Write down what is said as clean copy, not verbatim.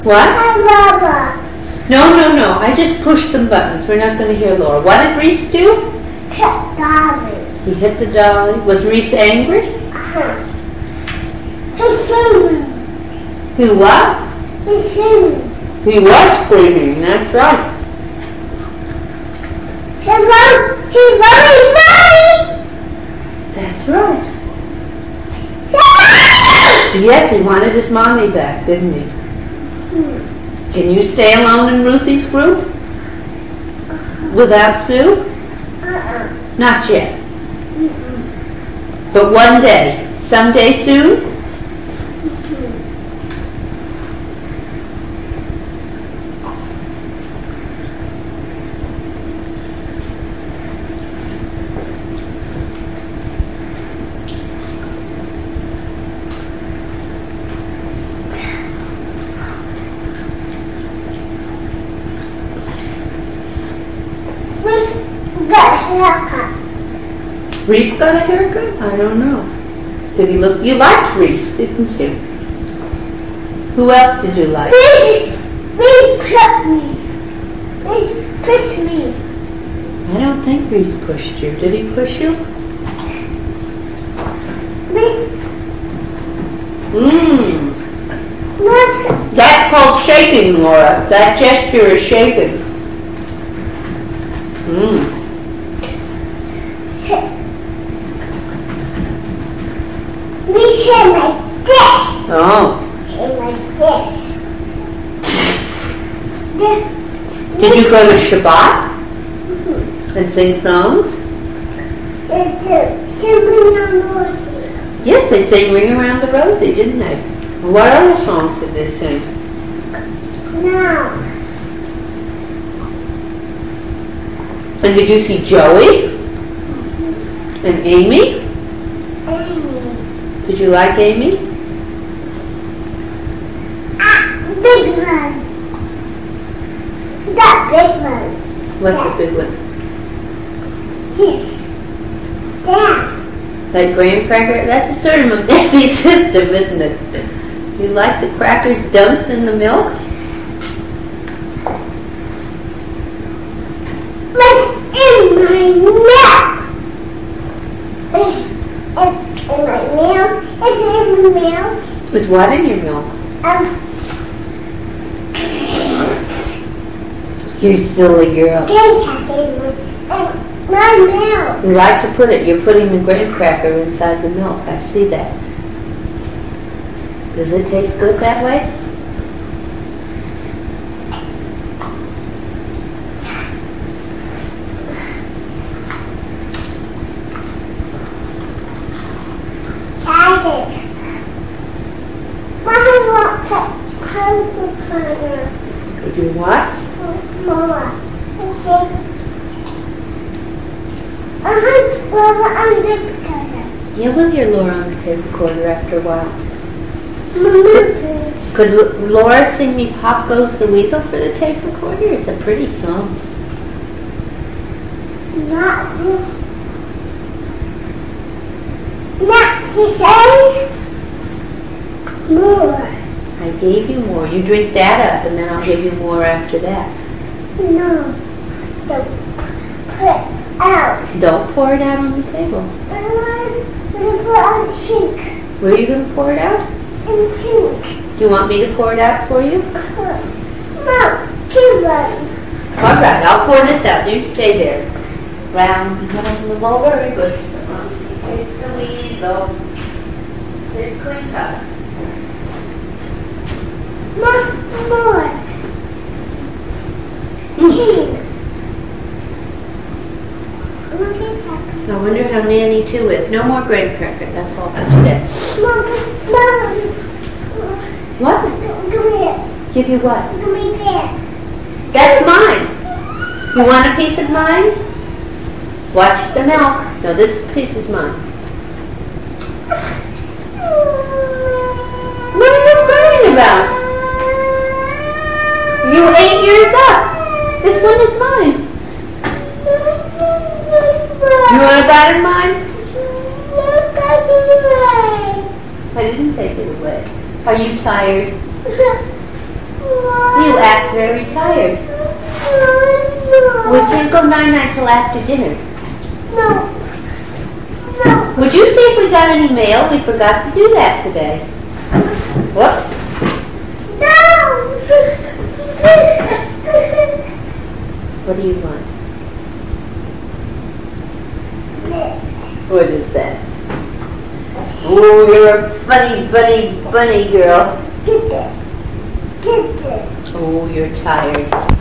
What? Baba. No. I just pushed some buttons. We're not going to hear Laura. What did Reese do? Hit Dolly. He hit the dolly. Was Reese angry? He's singing. He what? He's singing. He was screaming. That's right. She's very That's right. Mommy! Yes, he wanted his mommy back, didn't he? Can you stay alone in Ruthie's group? Without Sue? Not yet. But one day. Someday soon? Reese got a haircut? I don't know. Did he look? You liked Reese, didn't you? Who else did you like? Reese pushed me. Reese pushed me. I don't think Reese pushed you. Did he push you? That's called shaking, Laura. That gesture is shaking. We should like this. Oh. Should like this. Did you go to Shabbat and sing songs? Yes, they sang Ring Around the Rosie, didn't they? What other songs did they sing? No. And did you see Joey? And Amy? Did you like Amy? Big one. That big one. What's the big one? Yes. That. That graham cracker? That's a sort of a messy system, isn't it? You like the crackers dumped in the milk? What's in my milk? It's in my milk. It's in my milk. Was what in your milk? You silly girl. My milk. You like to put it, you're putting the graham cracker inside the milk. I see that. Does it taste good that way? Could you what? Yeah, we'll hear Laura on the tape recorder after a while. Could Laura sing me Pop Goes the Weasel for the tape recorder? It's a pretty song. Not to say more. I gave you more. You drink that up and then I'll give you more after that. No. Don't put it out. Don't pour it out on the table. I'm going to put it on the sink. Where are you going to pour it out? In the sink. Do you want me to pour it out for you? No, keep running. All right, I'll pour this out. You stay there. Round and roll, very good. Here's the weasel. Here's Clean Cut. More. I wonder how Nanny 2 is. No more graham cracker. That's all for today. Mom. What? Give me it. Give you what? Give me that. That's mine. You want a piece of mine? Watch the milk. No, this piece is mine. What are you crying about? You ate yours up. This one is mine. You want a bite of mine? I didn't take it away. Are you tired? act very tired. No. We can't go night-night till after dinner. No. No. Would you see if we got any mail? We forgot to do that today. Whoops. No. What do you want? What is that? Oh, you're a funny, bunny girl. Get that. Oh, you're tired.